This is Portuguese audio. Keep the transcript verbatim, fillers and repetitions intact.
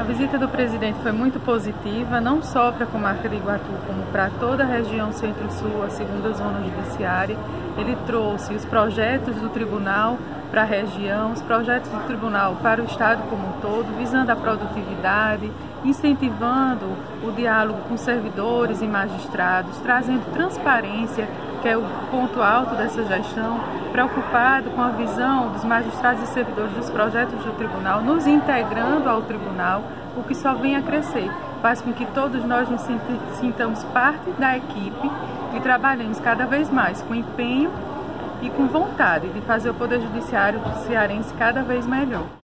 A visita do presidente foi muito positiva, não só para a comarca de Iguatu, como para toda a região Centro-Sul, a segunda zona judiciária. Ele trouxe os projetos do tribunal para a região, os projetos do tribunal para o estado como um todo, visando a produtividade, incentivando o diálogo com servidores e magistrados, trazendo transparência, que é o ponto alto dessa gestão, preocupado com a visão dos magistrados e servidores dos projetos do tribunal, nos integrando ao tribunal, o que só vem a crescer. Faz com que todos nós nos sintamos parte da equipe e trabalhemos cada vez mais com empenho e com vontade de fazer o Poder Judiciário cearense cada vez melhor.